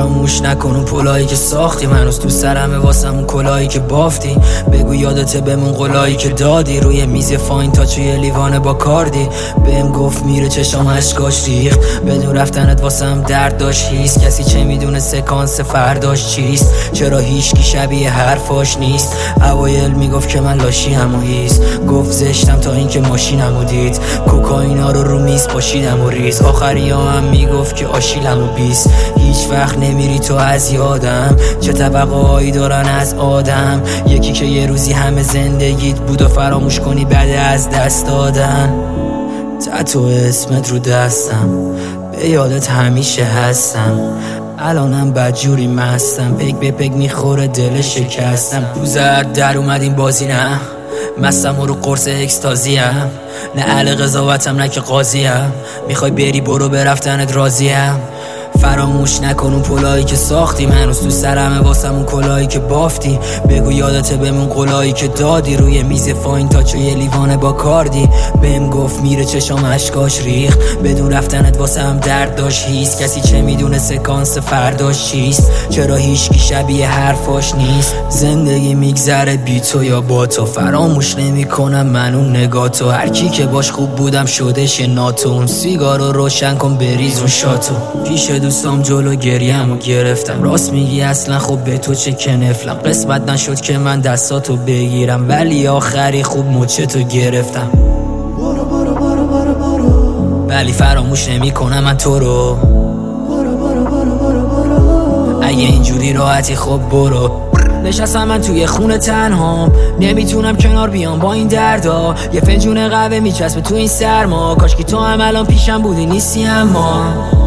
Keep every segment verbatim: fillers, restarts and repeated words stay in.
فراموش نکن اون پلایی که ساختی، هنوز تو سرمه واسم اون کلایی که بافتی. بگو یادته بمون قلایی که دادی، روی میز فاین تا توی لیوان با کاردی. بهم گفت میره چشام اشکاش ریخت، بدون رفتنت واسم درد داشت هیست. کسی چه میدونه سکانس فرداش چیست، چرا هیچکی شبیه حرفاش نیست. اوایل میگفت که من لاشیم و هیست، گفت زشتم تا اینکه ماشینمو دید. کوکائینا رو رو میز پاشیدم و ریز، آخری ها هم میگفت که آشیلم و بیست. هیچ وقت نمیری تو از یادم، چه توقعایی دارن از آدم. یکی که یه روزی همه زندگیت بود و فراموش کنی بعد از دست دادن. تتو اسمت رو دستم، به یادت همیشه هستم. الانم بدجوری مستم، پک به پک میخوره دل شکستم. روزت در اومد این بازی نه، مستم و رو قرص اکستازیم. نه اهل قضاوتم نه که قاضیم، میخوای بری برو به رفتنت راضیم. فراموش نکن اون پلایی که ساختی، هنوز تو سرمه واسم اون کلایی که بافتی. بگو یادته بمون قلایی که دادی، روی میز فاین تا توی لیوان با کاردی. بهم گفت میره چشام اشکاش ریخت، بدون رفتنت واسم درد داشت هیست. کسی چه میدونه سکانس فرداش چیست، چرا هیچکی شبیه حرفاش نیست. زندگی میگذره بی تو یا با تو، فراموش نمی کنم من اون نگاه تو. هر کی که باش خوب بودم شدش ناتو، اون سیگارو روشن کن بریز اون شاتو. پیش دوستام جلو گریم و گرفتم، راست میگی اصلا خب به تو چه کنفلم. قسمت نشد که من دستاتو بگیرم، ولی آخری خوب مچتو گرفتم. برو برو برو برو برو، ولی فراموش نمی کنم من تو رو. برو برو برو برو برو، اگه اینجوری راحتی خب برو. نشستم من توی خونه تنهام، نمیتونم کنار بیام با این دردا. یه فنجون قهوه میچسبه تو این سرما، کاشکی تو هم الان پیشم بودی نیستی. اما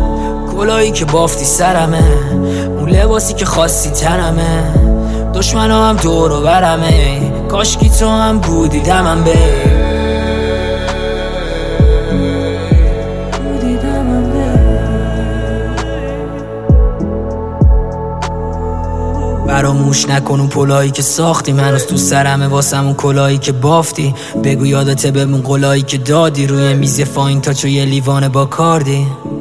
کلایی که بافتی سرمه، اون لباسی که خواستی تنمه. دشمنا هم دور و برمه، کاشکی تو هم بودی دمم به. فراموش نکن اون پلایی که ساختی، هنوز تو سرمه واسم اون کلایی که بافتی. بگو یادته بمون قلایی که دادی، روی میز فاین تا توی لیوان با کاردی.